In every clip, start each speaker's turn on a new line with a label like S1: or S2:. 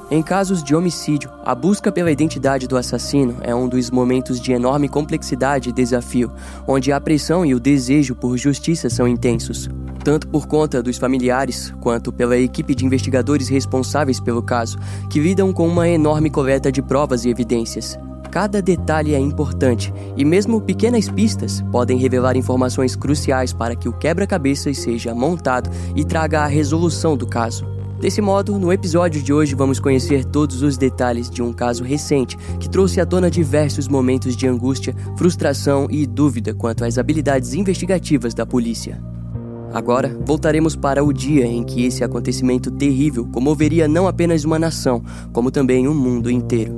S1: Em casos de homicídio, a busca pela identidade do assassino é um dos momentos de enorme complexidade e desafio, onde a pressão e o desejo por justiça são intensos, tanto por conta dos familiares, quanto pela equipe de investigadores responsáveis pelo caso, que lidam com uma enorme coleta de provas e evidências. Cada detalhe é importante, e mesmo pequenas pistas podem revelar informações cruciais para que o quebra-cabeças seja montado e traga a resolução do caso. Desse modo, no episódio de hoje vamos conhecer todos os detalhes de um caso recente que trouxe à tona diversos momentos de angústia, frustração e dúvida quanto às habilidades investigativas da polícia. Agora, voltaremos para o dia em que esse acontecimento terrível comoveria não apenas uma nação, como também o mundo inteiro.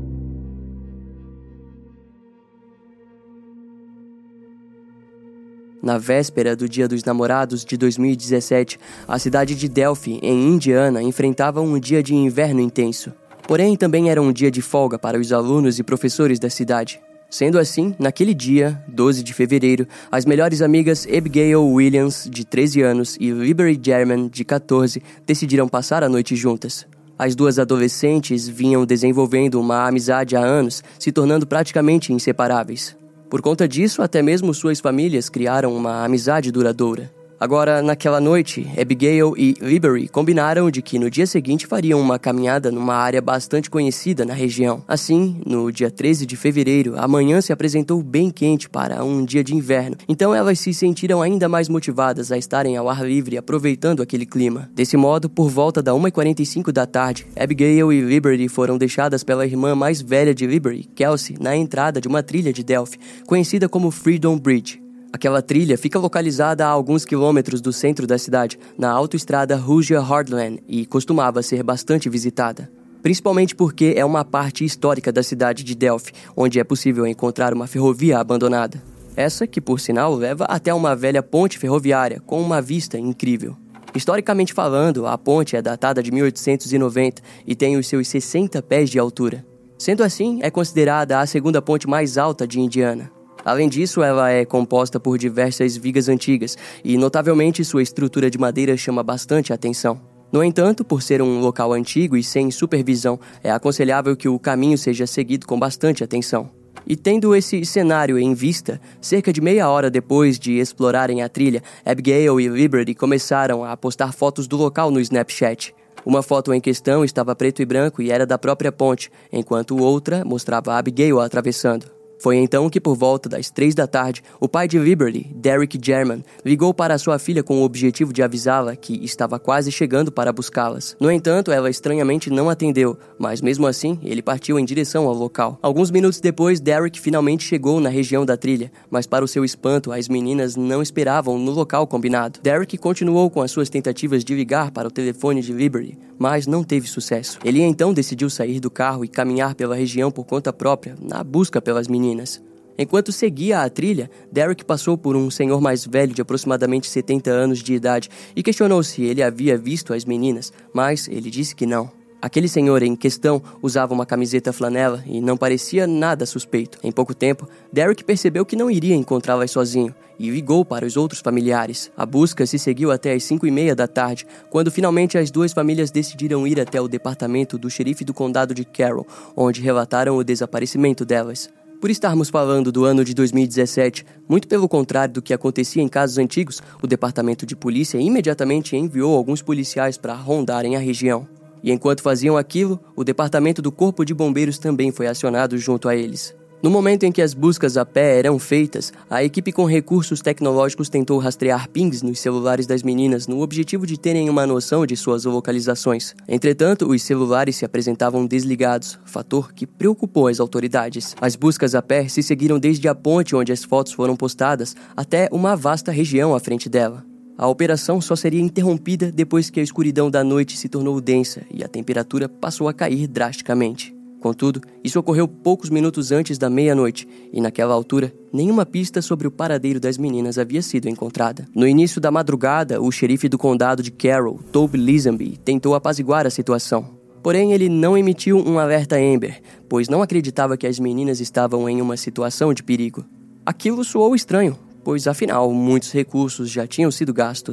S1: Na véspera do Dia dos Namorados de 2017, a cidade de Delphi, em Indiana, enfrentava um dia de inverno intenso. Porém, também era um dia de folga para os alunos e professores da cidade. Sendo assim, naquele dia, 12 de fevereiro, as melhores amigas Abigail Williams, de 13 anos, e Liberty German, de 14, decidiram passar a noite juntas. As duas adolescentes vinham desenvolvendo uma amizade há anos, se tornando praticamente inseparáveis. Por conta disso, até mesmo suas famílias criaram uma amizade duradoura. Agora, naquela noite, Abigail e Liberty combinaram de que no dia seguinte fariam uma caminhada numa área bastante conhecida na região. Assim, no dia 13 de fevereiro, a manhã se apresentou bem quente para um dia de inverno, então elas se sentiram ainda mais motivadas a estarem ao ar livre aproveitando aquele clima. Desse modo, por volta da 1h45 da tarde, Abigail e Liberty foram deixadas pela irmã mais velha de Liberty, Kelsey, na entrada de uma trilha de Delphi, conhecida como Freedom Bridge. Aquela trilha fica localizada a alguns quilômetros do centro da cidade, na autoestrada Rouge Heartland, e costumava ser bastante visitada. Principalmente porque é uma parte histórica da cidade de Delphi, onde é possível encontrar uma ferrovia abandonada. Essa que, por sinal, leva até uma velha ponte ferroviária, com uma vista incrível. Historicamente falando, a ponte é datada de 1890 e tem os seus 60 pés de altura. Sendo assim, é considerada a segunda ponte mais alta de Indiana. Além disso, ela é composta por diversas vigas antigas e, notavelmente, sua estrutura de madeira chama bastante atenção. No entanto, por ser um local antigo e sem supervisão, é aconselhável que o caminho seja seguido com bastante atenção. E tendo esse cenário em vista, cerca de meia hora depois de explorarem a trilha, Abigail e Liberty começaram a postar fotos do local no Snapchat. Uma foto em questão estava preto e branco e era da própria ponte, enquanto outra mostrava Abigail atravessando. Foi então que, por volta das 3 da tarde, o pai de Liberty, Derek German, ligou para sua filha com o objetivo de avisá-la que estava quase chegando para buscá-las. No entanto, ela estranhamente não atendeu, mas mesmo assim, ele partiu em direção ao local. Alguns minutos depois, Derek finalmente chegou na região da trilha, mas para o seu espanto, as meninas não esperavam no local combinado. Derek continuou com as suas tentativas de ligar para o telefone de Liberty, mas não teve sucesso. Ele então decidiu sair do carro e caminhar pela região por conta própria, na busca pelas meninas. Enquanto seguia a trilha, Derek passou por um senhor mais velho de aproximadamente 70 anos de idade e questionou se ele havia visto as meninas, mas ele disse que não. Aquele senhor em questão usava uma camiseta flanela e não parecia nada suspeito. Em pouco tempo, Derek percebeu que não iria encontrá-las sozinho e ligou para os outros familiares. A busca se seguiu até as 5h30 da tarde, quando finalmente as duas famílias decidiram ir até o departamento do xerife do condado de Carroll, onde relataram o desaparecimento delas. Por estarmos falando do ano de 2017, muito pelo contrário do que acontecia em casos antigos, o departamento de polícia imediatamente enviou alguns policiais para rondarem a região. E enquanto faziam aquilo, o departamento do Corpo de Bombeiros também foi acionado junto a eles. No momento em que as buscas a pé eram feitas, a equipe com recursos tecnológicos tentou rastrear pings nos celulares das meninas no objetivo de terem uma noção de suas localizações. Entretanto, os celulares se apresentavam desligados, fator que preocupou as autoridades. As buscas a pé se seguiram desde a ponte onde as fotos foram postadas até uma vasta região à frente dela. A operação só seria interrompida depois que a escuridão da noite se tornou densa e a temperatura passou a cair drasticamente. Contudo, isso ocorreu poucos minutos antes da meia-noite, e naquela altura, nenhuma pista sobre o paradeiro das meninas havia sido encontrada. No início da madrugada, o xerife do condado de Carroll, Toby Lisenby, tentou apaziguar a situação. Porém, ele não emitiu um alerta Amber, pois não acreditava que as meninas estavam em uma situação de perigo. Aquilo soou estranho, pois afinal, muitos recursos já tinham sido gastos.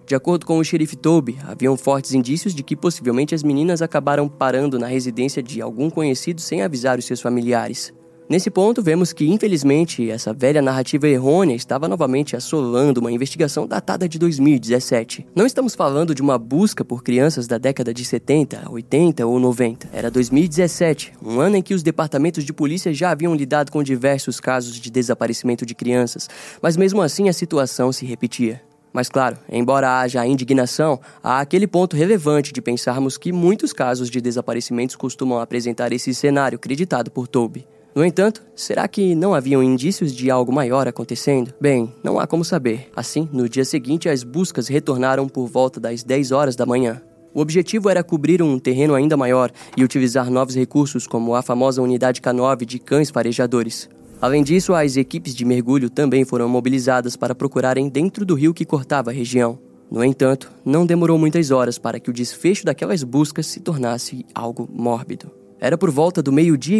S1: De acordo com o xerife Toby, haviam fortes indícios de que possivelmente as meninas acabaram parando na residência de algum conhecido sem avisar os seus familiares. Nesse ponto, vemos que, infelizmente, essa velha narrativa errônea estava novamente assolando uma investigação datada de 2017. Não estamos falando de uma busca por crianças da década de 70, 80 ou 90. Era 2017, um ano em que os departamentos de polícia já haviam lidado com diversos casos de desaparecimento de crianças, mas mesmo assim a situação se repetia. Mas claro, embora haja a indignação, há aquele ponto relevante de pensarmos que muitos casos de desaparecimentos costumam apresentar esse cenário acreditado por Toby. No entanto, será que não haviam indícios de algo maior acontecendo? Bem, não há como saber. Assim, no dia seguinte, as buscas retornaram por volta das 10 horas da manhã. O objetivo era cobrir um terreno ainda maior e utilizar novos recursos como a famosa unidade K9 de cães farejadores. Além disso, as equipes de mergulho também foram mobilizadas para procurarem dentro do rio que cortava a região. No entanto, não demorou muitas horas para que o desfecho daquelas buscas se tornasse algo mórbido. Era por volta do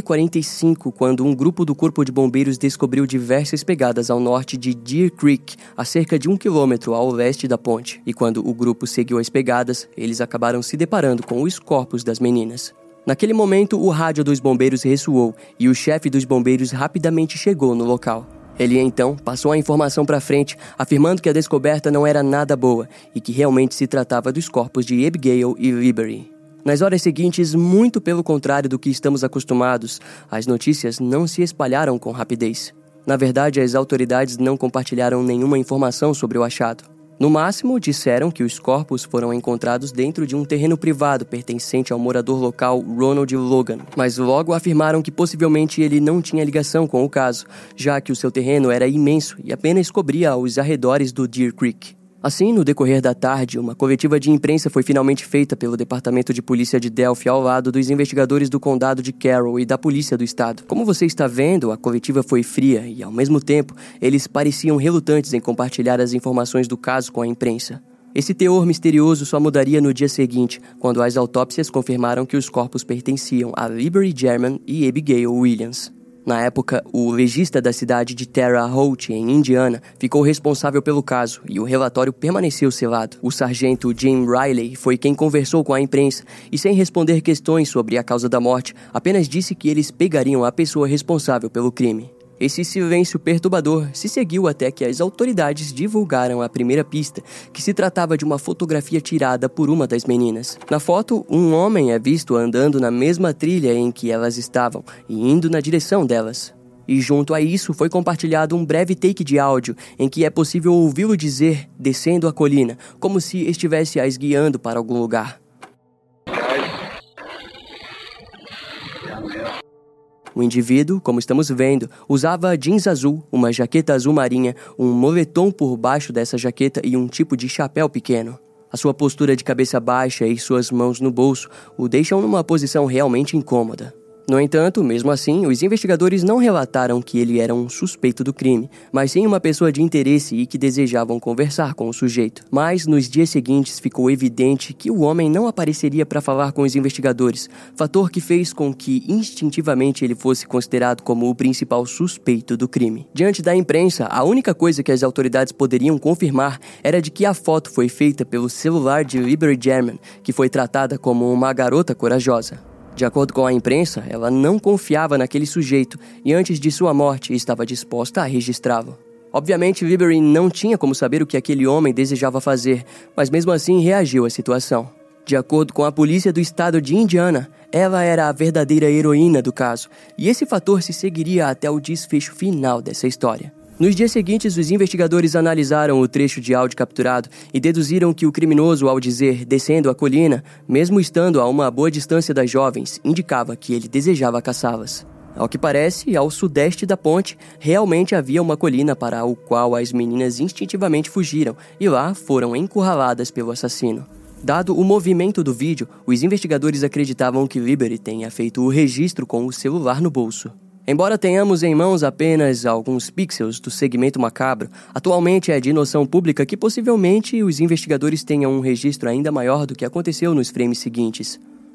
S1: 12h45 quando um grupo do Corpo de Bombeiros descobriu diversas pegadas ao norte de Deer Creek, a cerca de 1 quilômetro ao leste da ponte. E quando o grupo seguiu as pegadas, eles acabaram se deparando com os corpos das meninas. Naquele momento, o rádio dos bombeiros ressoou e o chefe dos bombeiros rapidamente chegou no local. Ele então passou a informação para frente, afirmando que a descoberta não era nada boa e que realmente se tratava dos corpos de Abigail e Liberty. Nas horas seguintes, muito pelo contrário do que estamos acostumados, as notícias não se espalharam com rapidez. Na verdade, as autoridades não compartilharam nenhuma informação sobre o achado. No máximo, disseram que os corpos foram encontrados dentro de um terreno privado pertencente ao morador local Ronald Logan, mas logo afirmaram que possivelmente ele não tinha ligação com o caso, já que o seu terreno era imenso e apenas cobria os arredores do Deer Creek. Assim, no decorrer da tarde, uma coletiva de imprensa foi finalmente feita pelo Departamento de Polícia de Delphi ao lado dos investigadores do condado de Carroll e da Polícia do Estado. Como você está vendo, a coletiva foi fria e, ao mesmo tempo, eles pareciam relutantes em compartilhar as informações do caso com a imprensa. Esse teor misterioso só mudaria no dia seguinte, quando as autópsias confirmaram que os corpos pertenciam a Liberty German e Abigail Williams. Na época, o legista da cidade de Terre Haute, em Indiana, ficou responsável pelo caso e o relatório permaneceu selado. O sargento Jim Riley foi quem conversou com a imprensa e, sem responder questões sobre a causa da morte, apenas disse que eles pegariam a pessoa responsável pelo crime. Esse silêncio perturbador se seguiu até que as autoridades divulgaram a primeira pista, que se tratava de uma fotografia tirada por uma das meninas. Na foto, um homem é visto andando na mesma trilha em que elas estavam e indo na direção delas. E junto a isso foi compartilhado um breve take de áudio em que é possível ouvi-lo dizer, descendo a colina, como se estivesse as guiando para algum lugar. O indivíduo, como estamos vendo, usava jeans azul, uma jaqueta azul marinha, um moletom por baixo dessa jaqueta e um tipo de chapéu pequeno. A sua postura de cabeça baixa e suas mãos no bolso o deixam numa posição realmente incômoda. No entanto, mesmo assim, os investigadores não relataram que ele era um suspeito do crime, mas sim uma pessoa de interesse e que desejavam conversar com o sujeito. Mas, nos dias seguintes, ficou evidente que o homem não apareceria para falar com os investigadores, fator que fez com que, instintivamente, ele fosse considerado como o principal suspeito do crime. Diante da imprensa, a única coisa que as autoridades poderiam confirmar era de que a foto foi feita pelo celular de Liberty German, que foi tratada como uma garota corajosa. De acordo com a imprensa, ela não confiava naquele sujeito e antes de sua morte estava disposta a registrá-lo. Obviamente, Liberty não tinha como saber o que aquele homem desejava fazer, mas mesmo assim reagiu à situação. De acordo com a polícia do estado de Indiana, ela era a verdadeira heroína do caso, e esse fator se seguiria até o desfecho final dessa história. Nos dias seguintes, os investigadores analisaram o trecho de áudio capturado e deduziram que o criminoso, ao dizer descendo a colina, mesmo estando a uma boa distância das jovens, indicava que ele desejava caçá-las. Ao que parece, ao sudeste da ponte, realmente havia uma colina para a qual as meninas instintivamente fugiram e lá foram encurraladas pelo assassino. Dado o movimento do vídeo, os investigadores acreditavam que Liberty tenha feito o registro com o celular no bolso. Embora tenhamos em mãos apenas alguns pixels do segmento macabro, atualmente é de noção pública que possivelmente os investigadores tenham um registro ainda maior do que aconteceu nos frames seguintes.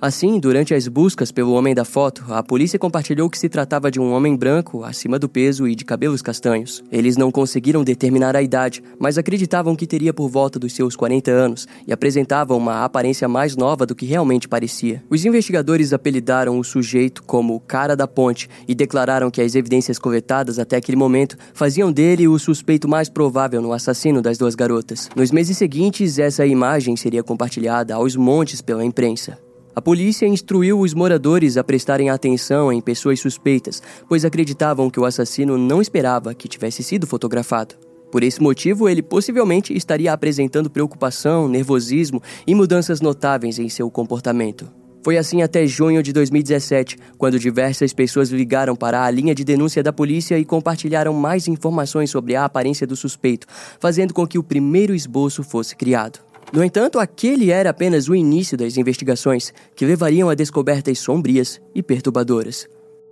S1: Assim, durante as buscas pelo homem da foto, a polícia compartilhou que se tratava de um homem branco, acima do peso e de cabelos castanhos. Eles não conseguiram determinar a idade, mas acreditavam que teria por volta dos seus 40 anos e apresentava uma aparência mais nova do que realmente parecia. Os investigadores apelidaram o sujeito como o Cara da Ponte e declararam que as evidências coletadas até aquele momento faziam dele o suspeito mais provável no assassino das duas garotas. Nos meses seguintes, essa imagem seria compartilhada aos montes pela imprensa. A polícia instruiu os moradores a prestarem atenção em pessoas suspeitas, pois acreditavam que o assassino não esperava que tivesse sido fotografado. Por esse motivo, ele possivelmente estaria apresentando preocupação, nervosismo e mudanças notáveis em seu comportamento. Foi assim até junho de 2017, quando diversas pessoas ligaram para a linha de denúncia da polícia e compartilharam mais informações sobre a aparência do suspeito, fazendo com que o primeiro esboço fosse criado. No entanto, aquele era apenas o início das investigações, que levariam a descobertas sombrias e perturbadoras.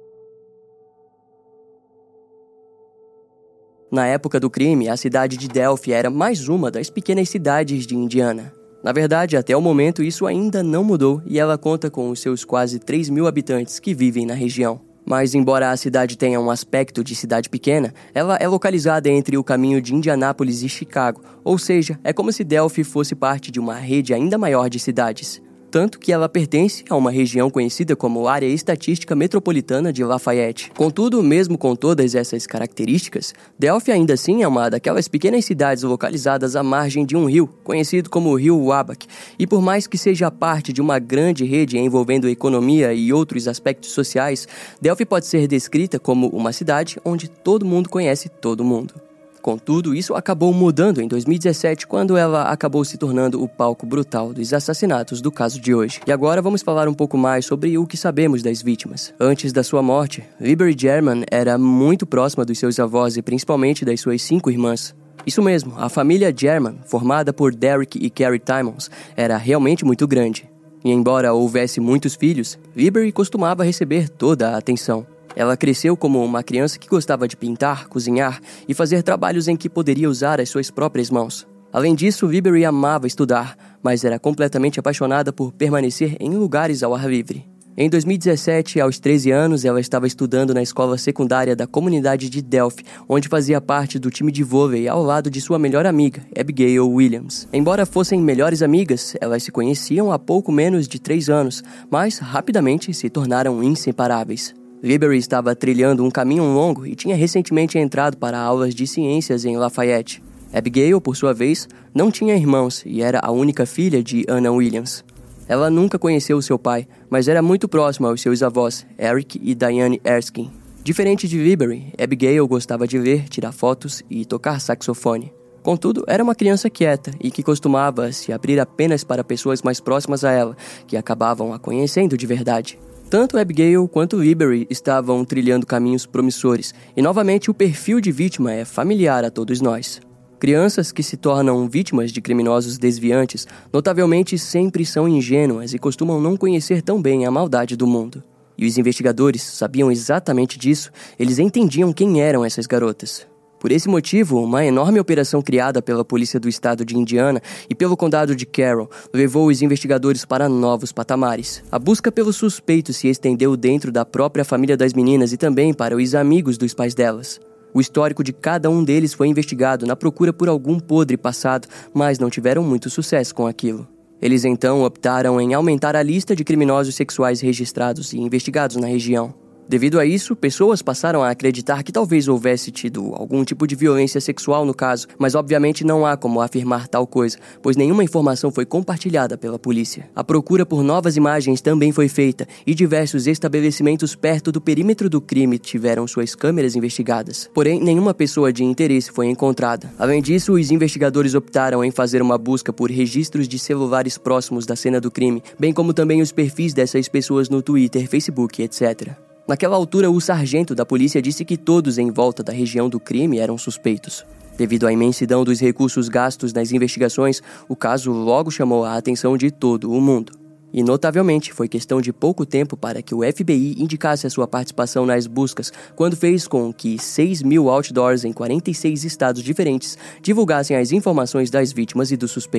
S1: Na época do crime, a cidade de Delphi era mais uma das pequenas cidades de Indiana. Na verdade, até o momento, isso ainda não mudou e ela conta com os seus quase 3.000 habitantes que vivem na região. Mas, embora a cidade tenha um aspecto de cidade pequena, ela é localizada entre o caminho de Indianápolis e Chicago, ou seja, é como se Delphi fosse parte de uma rede ainda maior de cidades. Tanto que ela pertence a uma região conhecida como Área Estatística Metropolitana de Lafayette. Contudo, mesmo com todas essas características, Delphi ainda assim é uma daquelas pequenas cidades localizadas à margem de um rio, conhecido como o Rio Waback, e por mais que seja parte de uma grande rede envolvendo economia e outros aspectos sociais, Delphi pode ser descrita como uma cidade onde todo mundo conhece todo mundo. Contudo, isso acabou mudando em 2017, quando ela acabou se tornando o palco brutal dos assassinatos do caso de hoje. E agora vamos falar um pouco mais sobre o que sabemos das vítimas. Antes da sua morte, Liberty German era muito próxima dos seus avós e principalmente das suas 5 irmãs. Isso mesmo, a família German, formada por Derek e Carrie Timmons, era realmente muito grande. E embora houvesse muitos filhos, Liberty costumava receber toda a atenção. Ela cresceu como uma criança que gostava de pintar, cozinhar e fazer trabalhos em que poderia usar as suas próprias mãos. Além disso, Liberty amava estudar, mas era completamente apaixonada por permanecer em lugares ao ar livre. Em 2017, aos 13 anos, ela estava estudando na escola secundária da comunidade de Delphi, onde fazia parte do time de vôlei ao lado de sua melhor amiga, Abigail Williams. Embora fossem melhores amigas, elas se conheciam há pouco menos de 3 anos, mas rapidamente se tornaram inseparáveis. Liberty estava trilhando um caminho longo e tinha recentemente entrado para aulas de ciências em Lafayette. Abigail, por sua vez, não tinha irmãos e era a única filha de Anna Williams. Ela nunca conheceu seu pai, mas era muito próxima aos seus avós, Eric e Diane Erskine. Diferente de Liberty, Abigail gostava de ler, tirar fotos e tocar saxofone. Contudo, era uma criança quieta e que costumava se abrir apenas para pessoas mais próximas a ela, que acabavam a conhecendo de verdade. Tanto Abigail quanto Liberty estavam trilhando caminhos promissores, e novamente o perfil de vítima é familiar a todos nós. Crianças que se tornam vítimas de criminosos desviantes notavelmente sempre são ingênuas e costumam não conhecer tão bem a maldade do mundo. E os investigadores sabiam exatamente disso, eles entendiam quem eram essas garotas. Por esse motivo, uma enorme operação criada pela polícia do estado de Indiana e pelo condado de Carroll levou os investigadores para novos patamares. A busca pelo suspeito se estendeu dentro da própria família das meninas e também para os amigos dos pais delas. O histórico de cada um deles foi investigado na procura por algum podre passado, mas não tiveram muito sucesso com aquilo. Eles então optaram em aumentar a lista de criminosos sexuais registrados e investigados na região. Devido a isso, pessoas passaram a acreditar que talvez houvesse tido algum tipo de violência sexual no caso, mas obviamente não há como afirmar tal coisa, pois nenhuma informação foi compartilhada pela polícia. A procura por novas imagens também foi feita, e diversos estabelecimentos perto do perímetro do crime tiveram suas câmeras investigadas. Porém, nenhuma pessoa de interesse foi encontrada. Além disso, os investigadores optaram em fazer uma busca por registros de celulares próximos da cena do crime, bem como também os perfis dessas pessoas no Twitter, Facebook, etc. Naquela altura, o sargento da polícia disse que todos em volta da região do crime eram suspeitos. Devido à imensidão dos recursos gastos nas investigações, o caso logo chamou a atenção de todo o mundo. E, notavelmente, foi questão de pouco tempo para que o FBI indicasse a sua participação nas buscas, quando fez com que 6.000 outdoors em 46 estados diferentes divulgassem as informações das vítimas e do suspeito.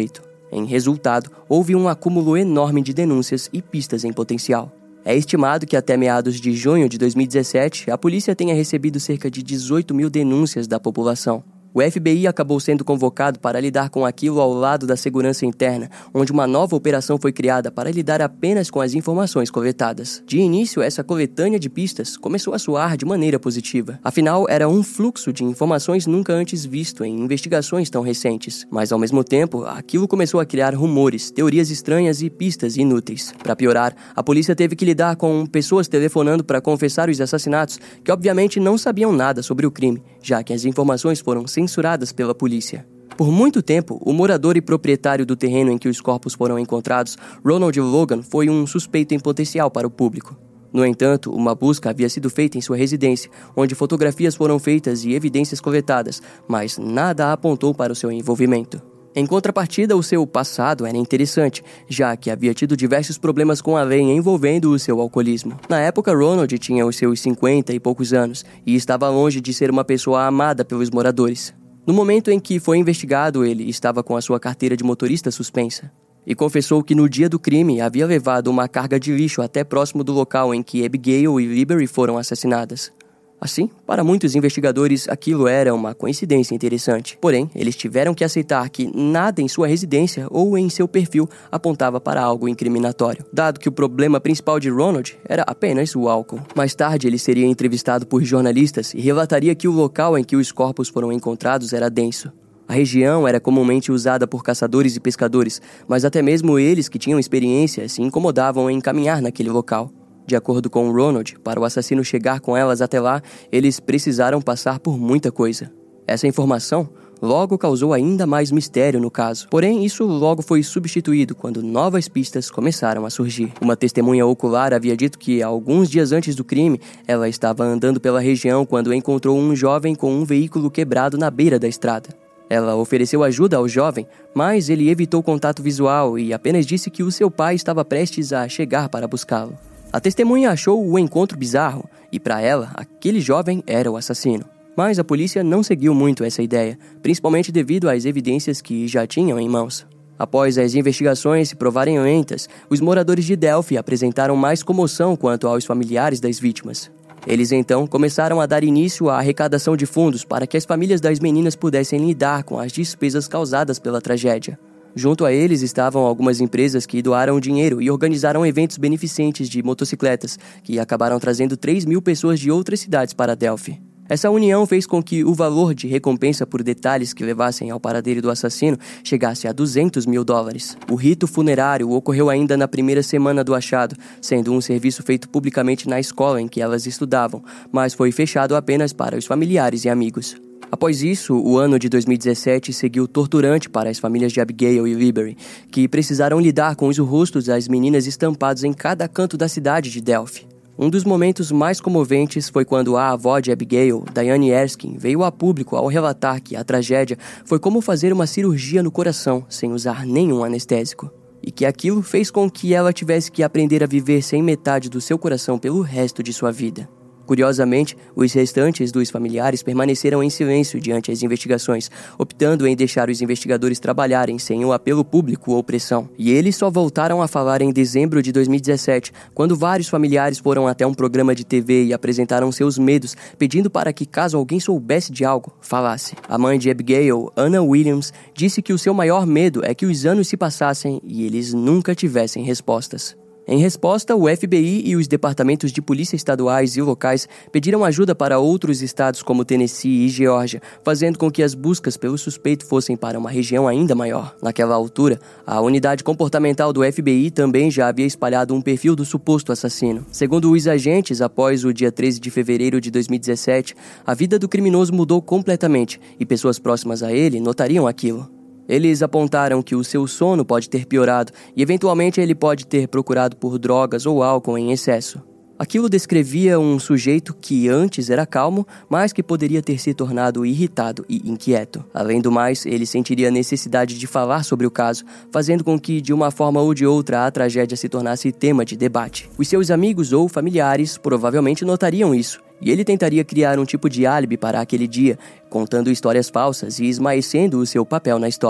S1: Em resultado, houve um acúmulo enorme de denúncias e pistas em potencial. É estimado que até meados de junho de 2017, a polícia tenha recebido cerca de 18 mil denúncias da população. O FBI acabou sendo convocado para lidar com aquilo ao lado da segurança interna, onde uma nova operação foi criada para lidar apenas com as informações coletadas. De início, essa coletânea de pistas começou a soar de maneira positiva. Afinal, era um fluxo de informações nunca antes visto em investigações tão recentes. Mas, ao mesmo tempo, aquilo começou a criar rumores, teorias estranhas e pistas inúteis. Para piorar, a polícia teve que lidar com pessoas telefonando para confessar os assassinatos, que obviamente não sabiam nada sobre o crime, já que as informações foram censuradas pela polícia. Por muito tempo, o morador e proprietário do terreno em que os corpos foram encontrados, Ronald Logan, foi um suspeito em potencial para o público. No entanto, uma busca havia sido feita em sua residência, onde fotografias foram feitas e evidências coletadas, mas nada apontou para o seu envolvimento. Em contrapartida, o seu passado era interessante, já que havia tido diversos problemas com a lei envolvendo o seu alcoolismo. Na época, Ronald tinha os seus 50 e poucos anos e estava longe de ser uma pessoa amada pelos moradores. No momento em que foi investigado, ele estava com a sua carteira de motorista suspensa e confessou que no dia do crime havia levado uma carga de lixo até próximo do local em que Abigail e Liberty foram assassinadas. Assim, para muitos investigadores, aquilo era uma coincidência interessante. Porém, eles tiveram que aceitar que nada em sua residência ou em seu perfil apontava para algo incriminatório, dado que o problema principal de Ronald era apenas o álcool. Mais tarde, ele seria entrevistado por jornalistas e relataria que o local em que os corpos foram encontrados era denso. A região era comumente usada por caçadores e pescadores, mas até mesmo eles que tinham experiência se incomodavam em caminhar naquele local. De acordo com Ronald, para o assassino chegar com elas até lá, eles precisaram passar por muita coisa. Essa informação logo causou ainda mais mistério no caso. Porém, isso logo foi substituído quando novas pistas começaram a surgir. Uma testemunha ocular havia dito que, alguns dias antes do crime, ela estava andando pela região quando encontrou um jovem com um veículo quebrado na beira da estrada. Ela ofereceu ajuda ao jovem, mas ele evitou contato visual e apenas disse que o seu pai estava prestes a chegar para buscá-lo. A testemunha achou o encontro bizarro e, para ela, aquele jovem era o assassino. Mas a polícia não seguiu muito essa ideia, principalmente devido às evidências que já tinham em mãos. Após as investigações se provarem lentas, os moradores de Delphi apresentaram mais comoção quanto aos familiares das vítimas. Eles então começaram a dar início à arrecadação de fundos para que as famílias das meninas pudessem lidar com as despesas causadas pela tragédia. Junto a eles estavam algumas empresas que doaram dinheiro e organizaram eventos beneficentes de motocicletas, que acabaram trazendo 3 mil pessoas de outras cidades para Delphi. Essa união fez com que o valor de recompensa por detalhes que levassem ao paradeiro do assassino chegasse a $200 mil. O rito funerário ocorreu ainda na primeira semana do achado, sendo um serviço feito publicamente na escola em que elas estudavam, mas foi fechado apenas para os familiares e amigos. Após isso, o ano de 2017 seguiu torturante para as famílias de Abigail e Liberty, que precisaram lidar com os rostos das meninas estampados em cada canto da cidade de Delphi. Um dos momentos mais comoventes foi quando a avó de Abigail, Diane Erskine, veio a público ao relatar que a tragédia foi como fazer uma cirurgia no coração sem usar nenhum anestésico, e que aquilo fez com que ela tivesse que aprender a viver sem metade do seu coração pelo resto de sua vida. Curiosamente, os restantes dos familiares permaneceram em silêncio diante as investigações, optando em deixar os investigadores trabalharem sem o apelo público ou pressão. E eles só voltaram a falar em dezembro de 2017, quando vários familiares foram até um programa de TV e apresentaram seus medos, pedindo para que, caso alguém soubesse de algo, falasse. A mãe de Abigail, Anna Williams, disse que o seu maior medo é que os anos se passassem e eles nunca tivessem respostas. Em resposta, o FBI e os departamentos de polícia estaduais e locais pediram ajuda para outros estados como Tennessee e Geórgia, fazendo com que as buscas pelo suspeito fossem para uma região ainda maior. Naquela altura, a unidade comportamental do FBI também já havia espalhado um perfil do suposto assassino. Segundo os agentes, após o dia 13 de fevereiro de 2017, a vida do criminoso mudou completamente e pessoas próximas a ele notariam aquilo. Eles apontaram que o seu sono pode ter piorado e, eventualmente, ele pode ter procurado por drogas ou álcool em excesso. Aquilo descrevia um sujeito que antes era calmo, mas que poderia ter se tornado irritado e inquieto. Além do mais, ele sentiria a necessidade de falar sobre o caso, fazendo com que, de uma forma ou de outra, a tragédia se tornasse tema de debate. Os seus amigos ou familiares provavelmente notariam isso, e ele tentaria criar um tipo de álibi para aquele dia, contando histórias falsas e esmaecendo o seu papel na história.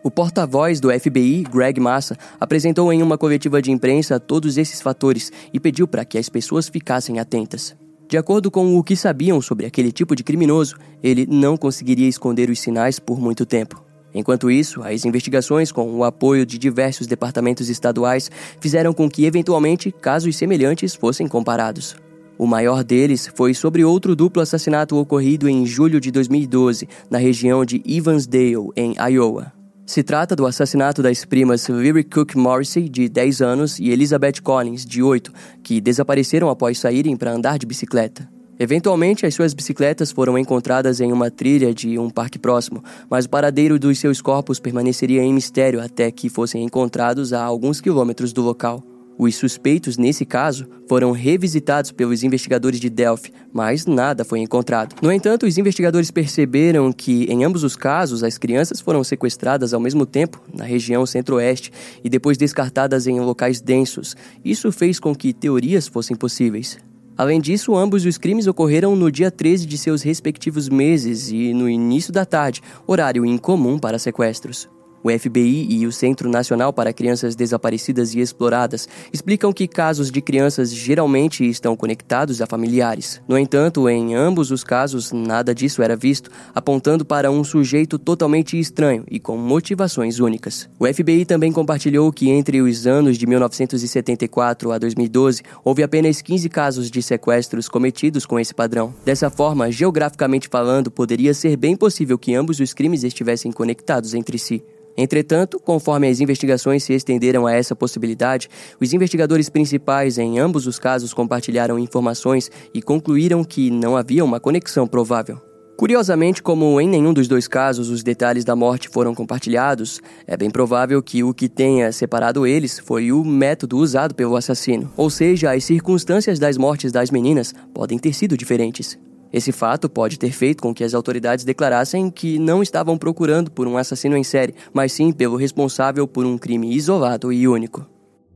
S1: O porta-voz do FBI, Greg Massa, apresentou em uma coletiva de imprensa todos esses fatores e pediu para que as pessoas ficassem atentas. De acordo com o que sabiam sobre aquele tipo de criminoso, ele não conseguiria esconder os sinais por muito tempo. Enquanto isso, as investigações, com o apoio de diversos departamentos estaduais, fizeram com que, eventualmente, casos semelhantes fossem comparados. O maior deles foi sobre outro duplo assassinato ocorrido em julho de 2012, na região de Evansdale, em Iowa. Se trata do assassinato das primas Lyric Cook Morrissey, de 10 anos, e Elizabeth Collins, de 8, que desapareceram após saírem para andar de bicicleta. Eventualmente, as suas bicicletas foram encontradas em uma trilha de um parque próximo, mas o paradeiro dos seus corpos permaneceria em mistério até que fossem encontrados a alguns quilômetros do local. Os suspeitos, nesse caso, foram revisitados pelos investigadores de Delphi, mas nada foi encontrado. No entanto, os investigadores perceberam que, em ambos os casos, as crianças foram sequestradas ao mesmo tempo, na região centro-oeste, e depois descartadas em locais densos. Isso fez com que teorias fossem possíveis. Além disso, ambos os crimes ocorreram no dia 13 de seus respectivos meses e no início da tarde, horário incomum para sequestros. O FBI e o Centro Nacional para Crianças Desaparecidas e Exploradas explicam que casos de crianças geralmente estão conectados a familiares. No entanto, em ambos os casos, nada disso era visto, apontando para um sujeito totalmente estranho e com motivações únicas. O FBI também compartilhou que entre os anos de 1974 a 2012, houve apenas 15 casos de sequestros cometidos com esse padrão. Dessa forma, geograficamente falando, poderia ser bem possível que ambos os crimes estivessem conectados entre si. Entretanto, conforme as investigações se estenderam a essa possibilidade, os investigadores principais em ambos os casos compartilharam informações e concluíram que não havia uma conexão provável. Curiosamente, como em nenhum dos dois casos os detalhes da morte foram compartilhados, é bem provável que o que tenha separado eles foi o método usado pelo assassino. Ou seja, as circunstâncias das mortes das meninas podem ter sido diferentes. Esse fato pode ter feito com que as autoridades declarassem que não estavam procurando por um assassino em série, mas sim pelo responsável por um crime isolado e único.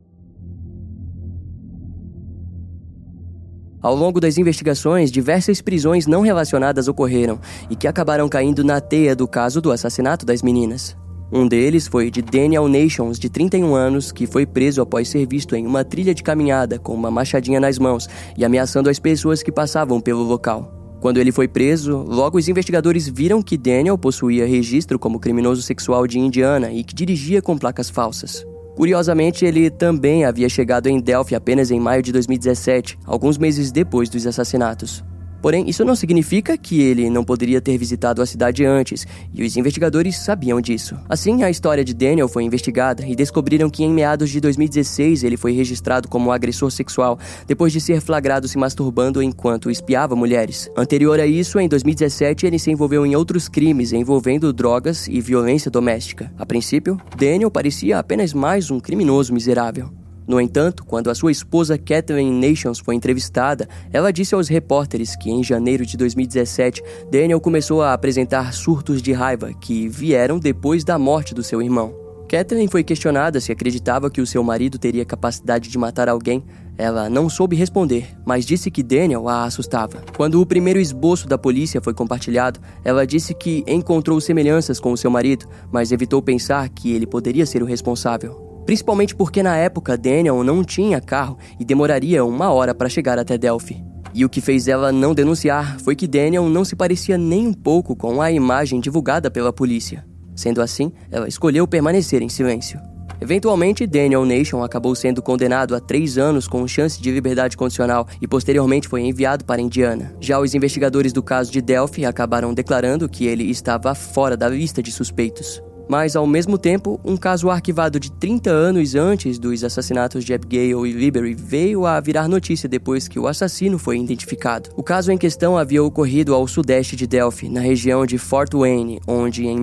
S1: Ao longo das investigações, diversas prisões não relacionadas ocorreram e que acabaram caindo na teia do caso do assassinato das meninas. Um deles foi de Daniel Nations, de 31 anos, que foi preso após ser visto em uma trilha de caminhada com uma machadinha nas mãos e ameaçando as pessoas que passavam pelo local. Quando ele foi preso, logo os investigadores viram que Daniel possuía registro como criminoso sexual de Indiana e que dirigia com placas falsas. Curiosamente, ele também havia chegado em Delphi apenas em maio de 2017, alguns meses depois dos assassinatos. Porém, isso não significa que ele não poderia ter visitado a cidade antes, e os investigadores sabiam disso. Assim, a história de Daniel foi investigada e descobriram que em meados de 2016 ele foi registrado como agressor sexual, depois de ser flagrado se masturbando enquanto espiava mulheres. Anterior a isso, em 2017, ele se envolveu em outros crimes envolvendo drogas e violência doméstica. A princípio, Daniel parecia apenas mais um criminoso miserável. No entanto, quando a sua esposa Kathleen Nations foi entrevistada, ela disse aos repórteres que em janeiro de 2017, Daniel começou a apresentar surtos de raiva que vieram depois da morte do seu irmão. Kathleen foi questionada se acreditava que o seu marido teria capacidade de matar alguém. Ela não soube responder, mas disse que Daniel a assustava. Quando o primeiro esboço da polícia foi compartilhado, ela disse que encontrou semelhanças com o seu marido, mas evitou pensar que ele poderia ser o responsável. Principalmente porque na época Daniel não tinha carro e demoraria 1 hora para chegar até Delphi. E o que fez ela não denunciar foi que Daniel não se parecia nem um pouco com a imagem divulgada pela polícia. Sendo assim, ela escolheu permanecer em silêncio. Eventualmente, Daniel Nation acabou sendo condenado a 3 anos com chance de liberdade condicional e posteriormente foi enviado para Indiana. Já os investigadores do caso de Delphi acabaram declarando que ele estava fora da lista de suspeitos. Mas, ao mesmo tempo, um caso arquivado de 30 anos antes dos assassinatos de Abigail e Liberty veio a virar notícia depois que o assassino foi identificado. O caso em questão havia ocorrido ao sudeste de Delphi, na região de Fort Wayne, onde, em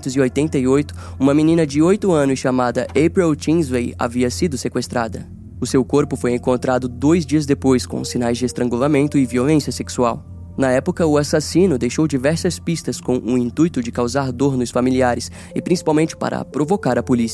S1: 1988, uma menina de 8 anos chamada April Tinsley havia sido sequestrada. O seu corpo foi encontrado 2 dias depois, com sinais de estrangulamento e violência sexual. Na época, o assassino deixou diversas pistas com o intuito de causar dor nos familiares e principalmente para provocar a polícia.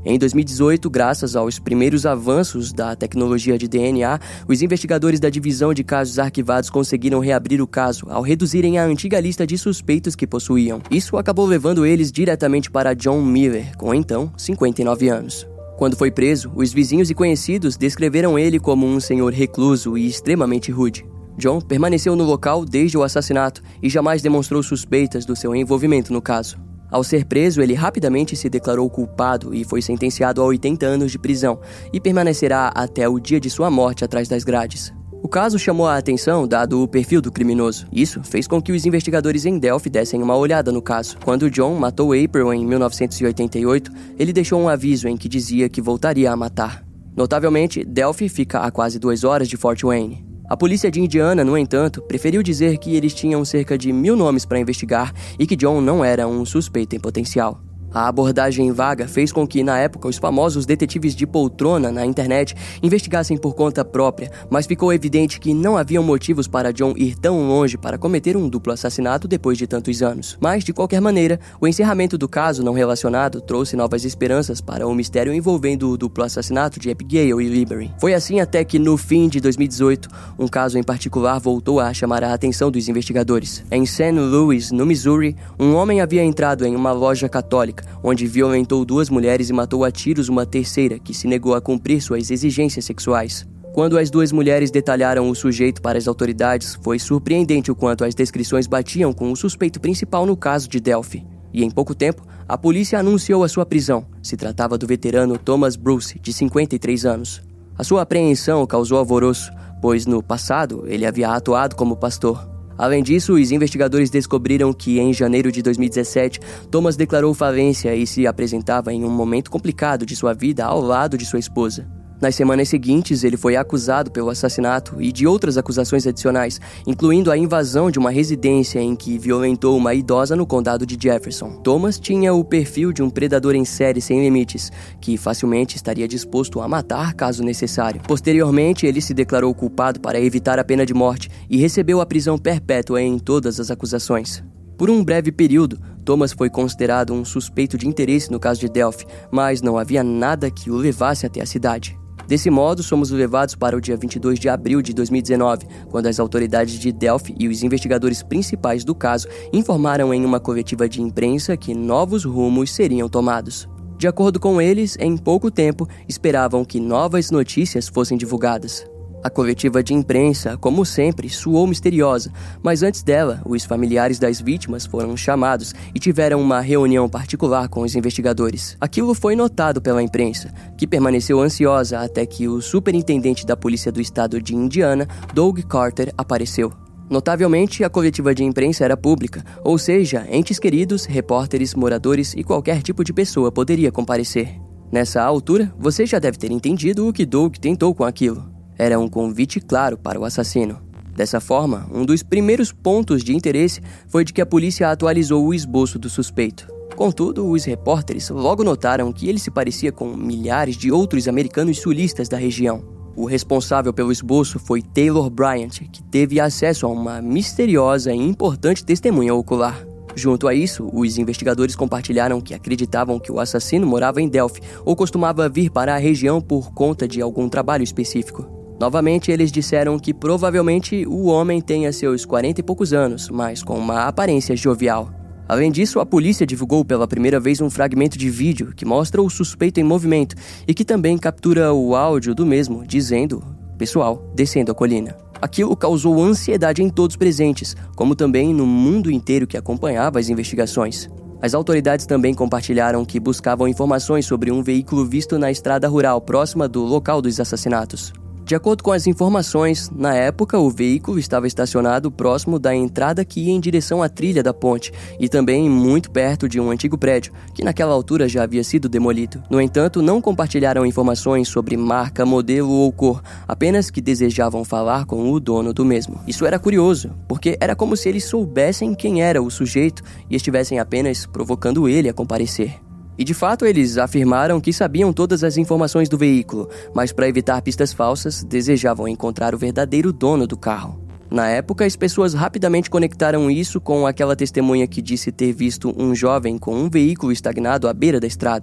S1: Em 2018, graças aos primeiros avanços da tecnologia de DNA, os investigadores da Divisão de Casos Arquivados conseguiram reabrir o caso ao reduzirem a antiga lista de suspeitos que possuíam. Isso acabou levando eles diretamente para John Miller, com então 59 anos. Quando foi preso, os vizinhos e conhecidos descreveram ele como um senhor recluso e extremamente rude. John permaneceu no local desde o assassinato e jamais demonstrou suspeitas do seu envolvimento no caso. Ao ser preso, ele rapidamente se declarou culpado e foi sentenciado a 80 anos de prisão e permanecerá até o dia de sua morte atrás das grades. O caso chamou a atenção dado o perfil do criminoso. Isso fez com que os investigadores em Delphi dessem uma olhada no caso. Quando John matou April em 1988, ele deixou um aviso em que dizia que voltaria a matar. Notavelmente, Delphi fica a quase 2 horas de Fort Wayne. A polícia de Indiana, no entanto, preferiu dizer que eles tinham cerca de 1000 nomes para investigar e que John não era um suspeito em potencial. A abordagem vaga fez com que, na época, os famosos detetives de poltrona na internet investigassem por conta própria, mas ficou evidente que não haviam motivos para John ir tão longe para cometer um duplo assassinato depois de tantos anos. Mas, de qualquer maneira, o encerramento do caso não relacionado trouxe novas esperanças para o mistério envolvendo o duplo assassinato de Abigail e Liberty. Foi assim até que, no fim de 2018, um caso em particular voltou a chamar a atenção dos investigadores. Em St. Louis, no Missouri, um homem havia entrado em uma loja católica, onde violentou 2 mulheres e matou a tiros uma terceira, que se negou a cumprir suas exigências sexuais. Quando as 2 mulheres detalharam o sujeito para as autoridades, foi surpreendente o quanto as descrições batiam com o suspeito principal no caso de Delphi. E em pouco tempo, a polícia anunciou a sua prisão. Se tratava do veterano Thomas Bruce, de 53 anos. A sua apreensão causou alvoroço, pois no passado ele havia atuado como pastor. Além disso, os investigadores descobriram que, em janeiro de 2017, Thomas declarou falência e se apresentava em um momento complicado de sua vida ao lado de sua esposa. Nas semanas seguintes, ele foi acusado pelo assassinato e de outras acusações adicionais, incluindo a invasão de uma residência em que violentou uma idosa no condado de Jefferson. Thomas tinha o perfil de um predador em série sem limites, que facilmente estaria disposto a matar caso necessário. Posteriormente, ele se declarou culpado para evitar a pena de morte e recebeu a prisão perpétua em todas as acusações. Por um breve período, Thomas foi considerado um suspeito de interesse no caso de Delphi, mas não havia nada que o levasse até a cidade. Desse modo, somos levados para o dia 22 de abril de 2019, quando as autoridades de Delphi e os investigadores principais do caso informaram em uma coletiva de imprensa que novos rumos seriam tomados. De acordo com eles, em pouco tempo, esperavam que novas notícias fossem divulgadas. A coletiva de imprensa, como sempre, soou misteriosa, mas antes dela, os familiares das vítimas foram chamados e tiveram uma reunião particular com os investigadores. Aquilo foi notado pela imprensa, que permaneceu ansiosa até que o superintendente da polícia do estado de Indiana, Doug Carter, apareceu. Notavelmente, a coletiva de imprensa era pública, ou seja, entes queridos, repórteres, moradores e qualquer tipo de pessoa poderia comparecer. Nessa altura, você já deve ter entendido o que Doug tentou com aquilo. Era um convite claro para o assassino. Dessa forma, um dos primeiros pontos de interesse foi de que a polícia atualizou o esboço do suspeito. Contudo, os repórteres logo notaram que ele se parecia com milhares de outros americanos sulistas da região. O responsável pelo esboço foi Taylor Bryant, que teve acesso a uma misteriosa e importante testemunha ocular. Junto a isso, os investigadores compartilharam que acreditavam que o assassino morava em Delphi ou costumava vir para a região por conta de algum trabalho específico. Novamente, eles disseram que provavelmente o homem tenha seus 40 e poucos anos, mas com uma aparência jovial. Além disso, a polícia divulgou pela primeira vez um fragmento de vídeo que mostra o suspeito em movimento e que também captura o áudio do mesmo, dizendo: "Pessoal, descendo a colina". Aquilo causou ansiedade em todos presentes, como também no mundo inteiro que acompanhava as investigações. As autoridades também compartilharam que buscavam informações sobre um veículo visto na estrada rural próxima do local dos assassinatos. De acordo com as informações, na época o veículo estava estacionado próximo da entrada que ia em direção à trilha da ponte e também muito perto de um antigo prédio, que naquela altura já havia sido demolido. No entanto, não compartilharam informações sobre marca, modelo ou cor, apenas que desejavam falar com o dono do mesmo. Isso era curioso, porque era como se eles soubessem quem era o sujeito e estivessem apenas provocando ele a comparecer. E de fato eles afirmaram que sabiam todas as informações do veículo, mas para evitar pistas falsas, desejavam encontrar o verdadeiro dono do carro. Na época, as pessoas rapidamente conectaram isso com aquela testemunha que disse ter visto um jovem com um veículo estagnado à beira da estrada.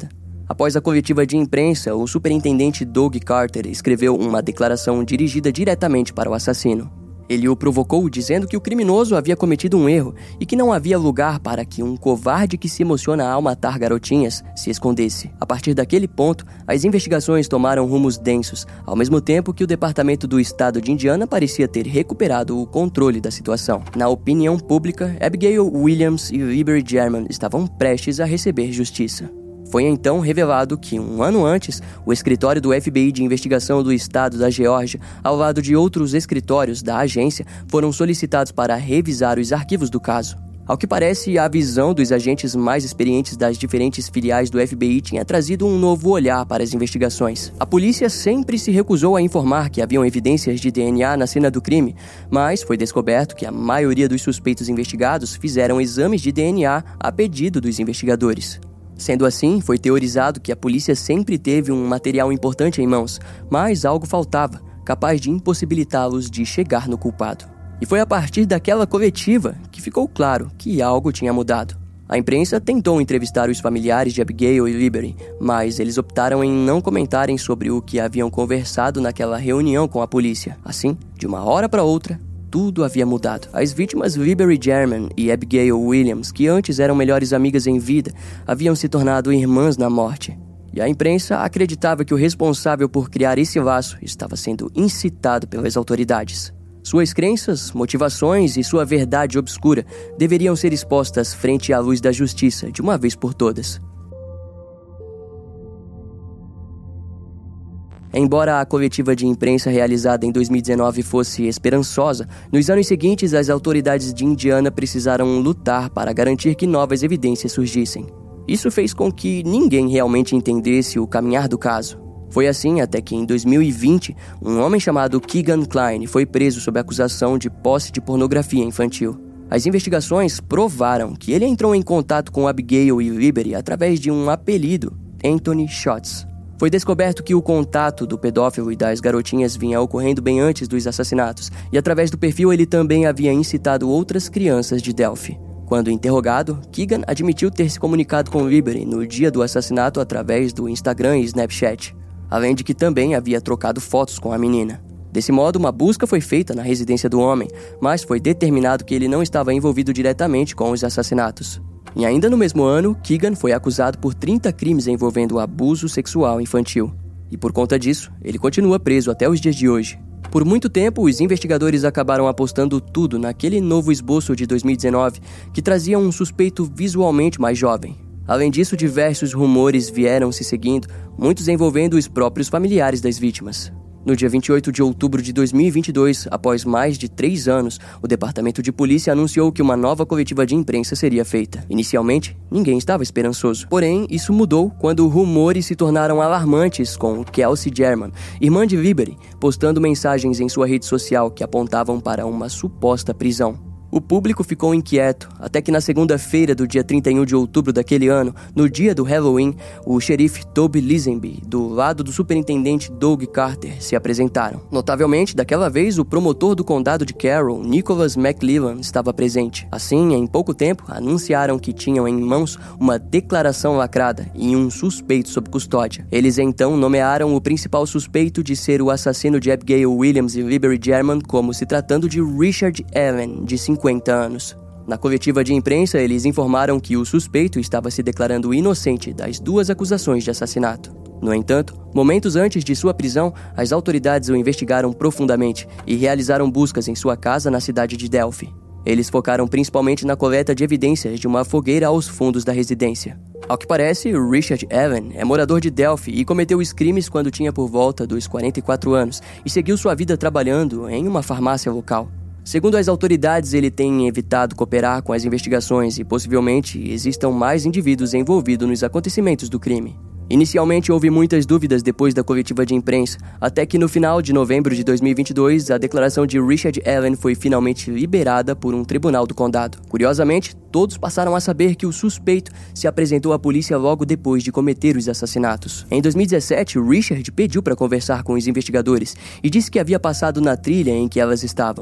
S1: Após a coletiva de imprensa, o superintendente Doug Carter escreveu uma declaração dirigida diretamente para o assassino. Ele o provocou dizendo que o criminoso havia cometido um erro e que não havia lugar para que um covarde que se emociona ao matar garotinhas se escondesse. A partir daquele ponto, as investigações tomaram rumos densos, ao mesmo tempo que o Departamento do Estado de Indiana parecia ter recuperado o controle da situação. Na opinião pública, Abigail Williams e Liberty German estavam prestes a receber justiça. Foi então revelado que, um ano antes, o escritório do FBI de investigação do estado da Geórgia, ao lado de outros escritórios da agência, foram solicitados para revisar os arquivos do caso. Ao que parece, a visão dos agentes mais experientes das diferentes filiais do FBI tinha trazido um novo olhar para as investigações. A polícia sempre se recusou a informar que haviam evidências de DNA na cena do crime, mas foi descoberto que a maioria dos suspeitos investigados fizeram exames de DNA a pedido dos investigadores. Sendo assim, foi teorizado que a polícia sempre teve um material importante em mãos, mas algo faltava, capaz de impossibilitá-los de chegar no culpado. E foi a partir daquela coletiva que ficou claro que algo tinha mudado. A imprensa tentou entrevistar os familiares de Abigail e Liberty, mas eles optaram em não comentarem sobre o que haviam conversado naquela reunião com a polícia. Assim, de uma hora para outra, tudo havia mudado. As vítimas Liberty German e Abigail Williams, que antes eram melhores amigas em vida, haviam se tornado irmãs na morte. E a imprensa acreditava que o responsável por criar esse laço estava sendo incitado pelas autoridades. Suas crenças, motivações e sua verdade obscura deveriam ser expostas frente à luz da justiça de uma vez por todas. Embora a coletiva de imprensa realizada em 2019 fosse esperançosa, nos anos seguintes as autoridades de Indiana precisaram lutar para garantir que novas evidências surgissem. Isso fez com que ninguém realmente entendesse o caminhar do caso. Foi assim até que em 2020, um homem chamado Keegan Kline foi preso sob acusação de posse de pornografia infantil. As investigações provaram que ele entrou em contato com Abigail e Liberty através de um apelido, Anthony Shots. Foi descoberto que o contato do pedófilo e das garotinhas vinha ocorrendo bem antes dos assassinatos, e através do perfil ele também havia incitado outras crianças de Delphi. Quando interrogado, Keegan admitiu ter se comunicado com Liberty no dia do assassinato através do Instagram e Snapchat, além de que também havia trocado fotos com a menina. Desse modo, uma busca foi feita na residência do homem, mas foi determinado que ele não estava envolvido diretamente com os assassinatos. E ainda no mesmo ano, Keegan foi acusado por 30 crimes envolvendo abuso sexual infantil. E por conta disso, ele continua preso até os dias de hoje. Por muito tempo, os investigadores acabaram apostando tudo naquele novo esboço de 2019, que trazia um suspeito visualmente mais jovem. Além disso, diversos rumores vieram se seguindo, muitos envolvendo os próprios familiares das vítimas. No dia 28 de outubro de 2022, após mais de 3 anos, o Departamento de Polícia anunciou que uma nova coletiva de imprensa seria feita. Inicialmente, ninguém estava esperançoso. Porém, isso mudou quando rumores se tornaram alarmantes com Kelsey German, irmã de Liberty, postando mensagens em sua rede social que apontavam para uma suposta prisão. O público ficou inquieto, até que na segunda-feira do dia 31 de outubro daquele ano, no dia do Halloween, o xerife Toby Lisenby, do lado do superintendente Doug Carter, se apresentaram. Notavelmente, daquela vez, o promotor do condado de Carroll, Nicholas McLellan, estava presente. Assim, em pouco tempo, anunciaram que tinham em mãos uma declaração lacrada e um suspeito sob custódia. Eles então nomearam o principal suspeito de ser o assassino de Abigail Williams e Liberty German como se tratando de Richard Allen, de 50 anos. Na coletiva de imprensa, eles informaram que o suspeito estava se declarando inocente das 2 acusações de assassinato. No entanto, momentos antes de sua prisão, as autoridades o investigaram profundamente e realizaram buscas em sua casa na cidade de Delphi. Eles focaram principalmente na coleta de evidências de uma fogueira aos fundos da residência. Ao que parece, Richard Allen é morador de Delphi e cometeu os crimes quando tinha por volta dos 44 anos e seguiu sua vida trabalhando em uma farmácia local. Segundo as autoridades, ele tem evitado cooperar com as investigações e possivelmente existam mais indivíduos envolvidos nos acontecimentos do crime. Inicialmente houve muitas dúvidas depois da coletiva de imprensa, até que no final de novembro de 2022, a declaração de Richard Allen foi finalmente liberada por um tribunal do condado. Curiosamente, todos passaram a saber que o suspeito se apresentou à polícia logo depois de cometer os assassinatos. Em 2017, Richard pediu para conversar com os investigadores e disse que havia passado na trilha em que elas estavam.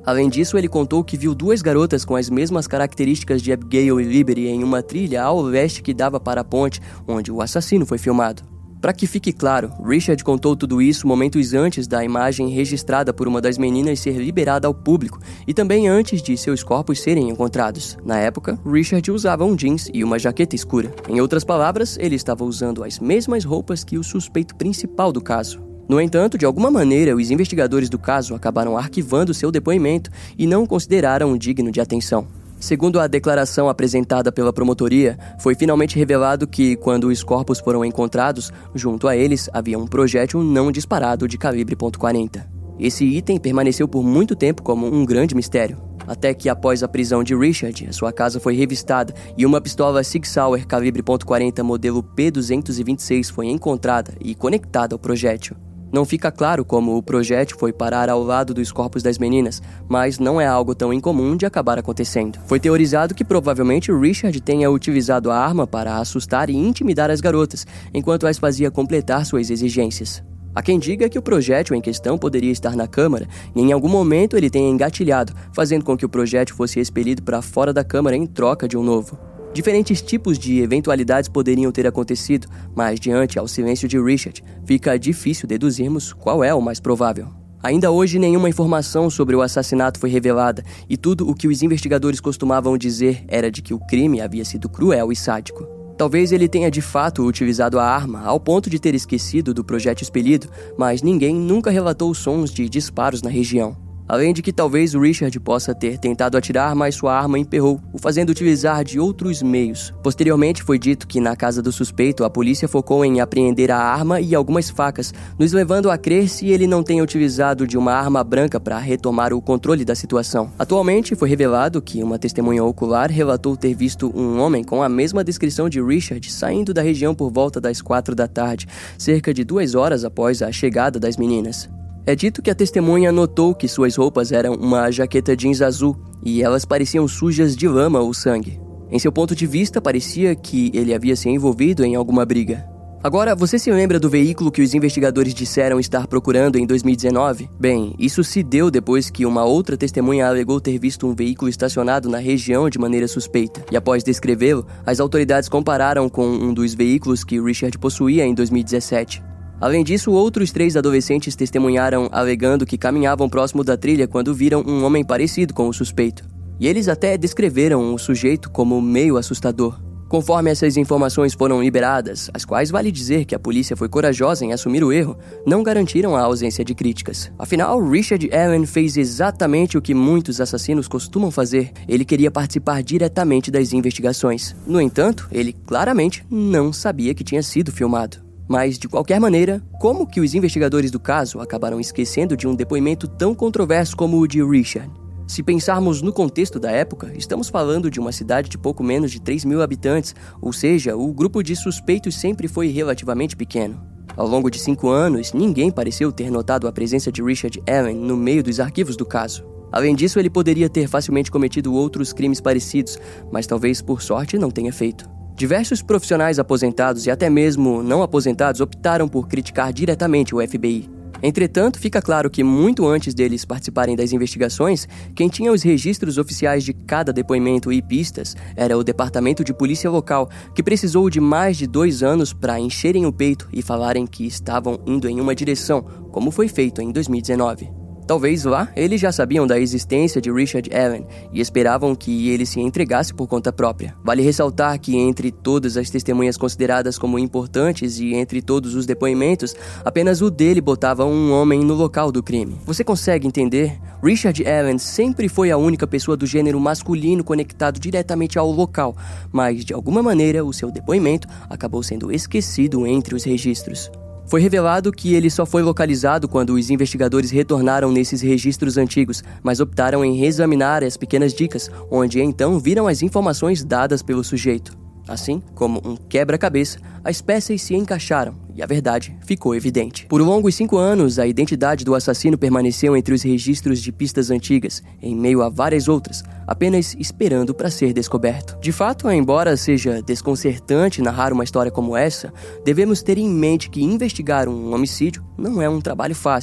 S1: Além disso, ele contou que viu 2 garotas com as mesmas características de Abigail e Liberty em uma trilha ao leste que dava para a ponte onde o assassino foi filmado. Para que fique claro, Richard contou tudo isso momentos antes da imagem registrada por uma das meninas ser liberada ao público e também antes de seus corpos serem encontrados. Na época, Richard usava um jeans e uma jaqueta escura. Em outras palavras, ele estava usando as mesmas roupas que o suspeito principal do caso. No entanto, de alguma maneira, os investigadores do caso acabaram arquivando seu depoimento e não o consideraram digno de atenção. Segundo a declaração apresentada pela promotoria, foi finalmente revelado que, quando os corpos foram encontrados, junto a eles havia um projétil não disparado de calibre .40. Esse item permaneceu por muito tempo como um grande mistério, até que após a prisão de Richard, sua casa foi revistada e uma pistola Sig Sauer calibre .40 modelo P226 foi encontrada e conectada ao projétil. Não fica claro como o projétil foi parar ao lado dos corpos das meninas, mas não é algo tão incomum de acabar acontecendo. Foi teorizado que provavelmente Richard tenha utilizado a arma para assustar e intimidar as garotas, enquanto as fazia completar suas exigências. Há quem diga que o projétil em questão poderia estar na câmara e em algum momento ele tenha engatilhado, fazendo com que o projétil fosse expelido para fora da câmara em troca de um novo. Diferentes tipos de eventualidades poderiam ter acontecido, mas diante ao silêncio de Richard, fica difícil deduzirmos qual é o mais provável. Ainda hoje, nenhuma informação sobre o assassinato foi revelada, e tudo o que os investigadores costumavam dizer era de que o crime havia sido cruel e sádico. Talvez ele tenha de fato utilizado a arma ao ponto de ter esquecido do projétil expelido, mas ninguém nunca relatou sons de disparos na região. Além de que talvez o Richard possa ter tentado atirar, mas sua arma emperrou, o fazendo utilizar de outros meios. Posteriormente foi dito que na casa do suspeito a polícia focou em apreender a arma e algumas facas, nos levando a crer se ele não tenha utilizado de uma arma branca para retomar o controle da situação. Atualmente foi revelado que uma testemunha ocular relatou ter visto um homem com a mesma descrição de Richard saindo da região por volta das 4 da tarde, cerca de 2 horas após a chegada das meninas. É dito que a testemunha notou que suas roupas eram uma jaqueta jeans azul e elas pareciam sujas de lama ou sangue. Em seu ponto de vista, parecia que ele havia se envolvido em alguma briga. Agora, você se lembra do veículo que os investigadores disseram estar procurando em 2019? Bem, isso se deu depois que uma outra testemunha alegou ter visto um veículo estacionado na região de maneira suspeita. E após descrevê-lo, as autoridades compararam com um dos veículos que Richard possuía em 2017. Além disso, outros 3 adolescentes testemunharam alegando que caminhavam próximo da trilha quando viram um homem parecido com o suspeito. E eles até descreveram o sujeito como meio assustador. Conforme essas informações foram liberadas, as quais vale dizer que a polícia foi corajosa em assumir o erro, não garantiram a ausência de críticas. Afinal, Richard Allen fez exatamente o que muitos assassinos costumam fazer. Ele queria participar diretamente das investigações. No entanto, ele claramente não sabia que tinha sido filmado. Mas, de qualquer maneira, como que os investigadores do caso acabaram esquecendo de um depoimento tão controverso como o de Richard? Se pensarmos no contexto da época, estamos falando de uma cidade de pouco menos de 3 mil habitantes, ou seja, o grupo de suspeitos sempre foi relativamente pequeno. Ao longo de 5 anos, ninguém pareceu ter notado a presença de Richard Allen no meio dos arquivos do caso. Além disso, ele poderia ter facilmente cometido outros crimes parecidos, mas talvez por sorte não tenha feito. Diversos profissionais aposentados e até mesmo não aposentados optaram por criticar diretamente o FBI. Entretanto, fica claro que muito antes deles participarem das investigações, quem tinha os registros oficiais de cada depoimento e pistas era o Departamento de Polícia Local, que precisou de mais de 2 anos para encherem o peito e falarem que estavam indo em uma direção, como foi feito em 2019. Talvez lá eles já sabiam da existência de Richard Allen e esperavam que ele se entregasse por conta própria. Vale ressaltar que entre todas as testemunhas consideradas como importantes e entre todos os depoimentos, apenas o dele botava um homem no local do crime. Você consegue entender? Richard Allen sempre foi a única pessoa do gênero masculino conectado diretamente ao local, mas de alguma maneira o seu depoimento acabou sendo esquecido entre os registros. Foi revelado que ele só foi localizado quando os investigadores retornaram nesses registros antigos, mas optaram em reexaminar as pequenas dicas, onde então viram as informações dadas pelo sujeito. Assim, como um quebra-cabeça, as peças se encaixaram e a verdade ficou evidente. Por longos 5 anos, a identidade do assassino permaneceu entre os registros de pistas antigas, em meio a várias outras, apenas esperando para ser descoberto. De fato, embora seja desconcertante narrar uma história como essa, devemos ter em mente que investigar um homicídio não é um trabalho fácil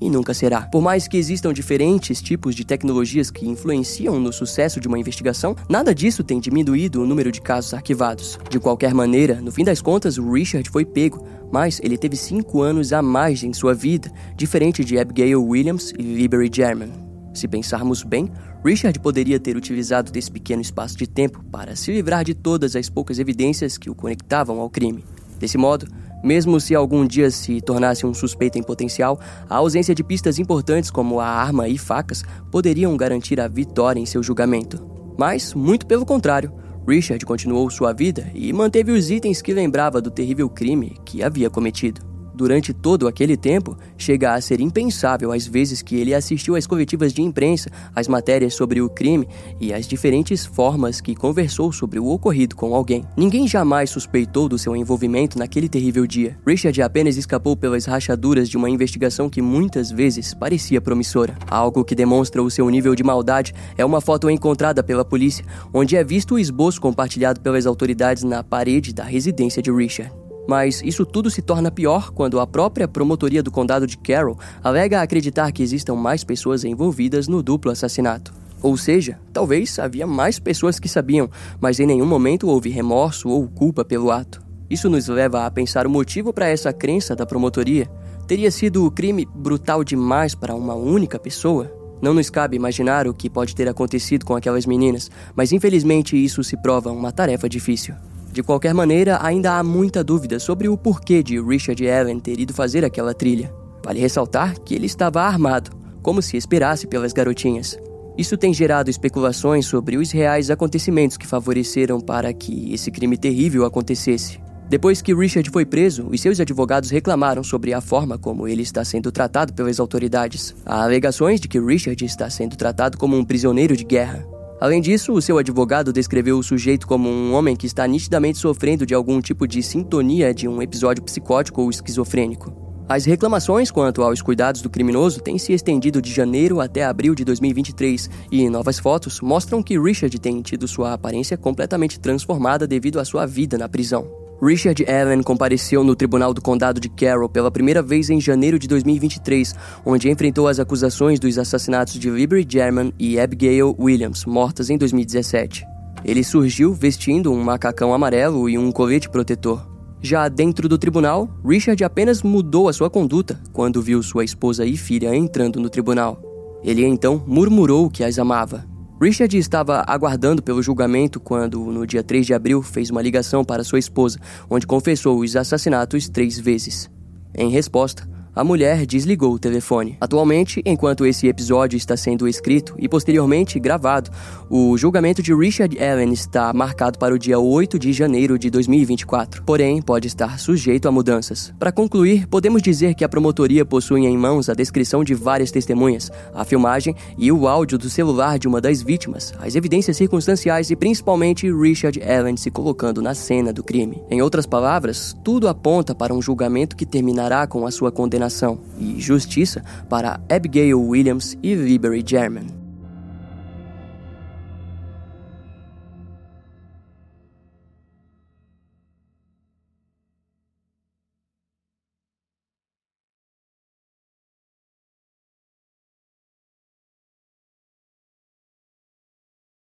S1: e nunca será. Por mais que existam diferentes tipos de tecnologias que influenciam no sucesso de uma investigação, nada disso tem diminuído o número de casos arquivados. De qualquer maneira, no fim das contas, o Richard foi pego, mas ele teve 5 anos a mais em sua vida, diferente de Abigail Williams e Liberty German. Se pensarmos bem, Richard poderia ter utilizado desse pequeno espaço de tempo para se livrar de todas as poucas evidências que o conectavam ao crime. Desse modo, mesmo se algum dia se tornasse um suspeito em potencial, a ausência de pistas importantes como a arma e facas poderiam garantir a vitória em seu julgamento. Mas, muito pelo contrário, Richard continuou sua vida e manteve os itens que lembrava do terrível crime que havia cometido. Durante todo aquele tempo, chega a ser impensável as vezes que ele assistiu às coletivas de imprensa, às matérias sobre o crime e às diferentes formas que conversou sobre o ocorrido com alguém. Ninguém jamais suspeitou do seu envolvimento naquele terrível dia. Richard apenas escapou pelas rachaduras de uma investigação que muitas vezes parecia promissora. Algo que demonstra o seu nível de maldade é uma foto encontrada pela polícia, onde é visto o esboço compartilhado pelas autoridades na parede da residência de Richard. Mas isso tudo se torna pior quando a própria promotoria do condado de Carroll alega acreditar que existam mais pessoas envolvidas no duplo assassinato. Ou seja, talvez havia mais pessoas que sabiam, mas em nenhum momento houve remorso ou culpa pelo ato. Isso nos leva a pensar o motivo para essa crença da promotoria. Teria sido o crime brutal demais para uma única pessoa? Não nos cabe imaginar o que pode ter acontecido com aquelas meninas, mas infelizmente isso se prova uma tarefa difícil. De qualquer maneira, ainda há muita dúvida sobre o porquê de Richard Allen ter ido fazer aquela trilha. Vale ressaltar que ele estava armado, como se esperasse pelas garotinhas. Isso tem gerado especulações sobre os reais acontecimentos que favoreceram para que esse crime terrível acontecesse. Depois que Richard foi preso, os seus advogados reclamaram sobre a forma como ele está sendo tratado pelas autoridades. Há alegações de que Richard está sendo tratado como um prisioneiro de guerra. Além disso, o seu advogado descreveu o sujeito como um homem que está nitidamente sofrendo de algum tipo de sintonia de um episódio psicótico ou esquizofrênico. As reclamações quanto aos cuidados do criminoso têm se estendido de janeiro até abril de 2023 e novas fotos mostram que Richard tem tido sua aparência completamente transformada devido à sua vida na prisão. Richard Allen compareceu no Tribunal do Condado de Carroll pela primeira vez em janeiro de 2023, onde enfrentou as acusações dos assassinatos de Liberty German e Abigail Williams, mortas em 2017. Ele surgiu vestindo um macacão amarelo e um colete protetor. Já dentro do tribunal, Richard apenas mudou a sua conduta quando viu sua esposa e filha entrando no tribunal. Ele então murmurou que as amava. Richard estava aguardando pelo julgamento quando, no dia 3 de abril, fez uma ligação para sua esposa, onde confessou os assassinatos 3 vezes. Em resposta, a mulher desligou o telefone. Atualmente, enquanto esse episódio está sendo escrito e posteriormente gravado, o julgamento de Richard Allen está marcado para o dia 8 de janeiro de 2024, porém pode estar sujeito a mudanças. Para concluir, podemos dizer que a promotoria possui em mãos a descrição de várias testemunhas, a filmagem e o áudio do celular de uma das vítimas, as evidências circunstanciais e principalmente Richard Allen se colocando na cena do crime. Em outras palavras, tudo aponta para um julgamento que terminará com a sua condenação e justiça para Abigail Williams e Liberty German.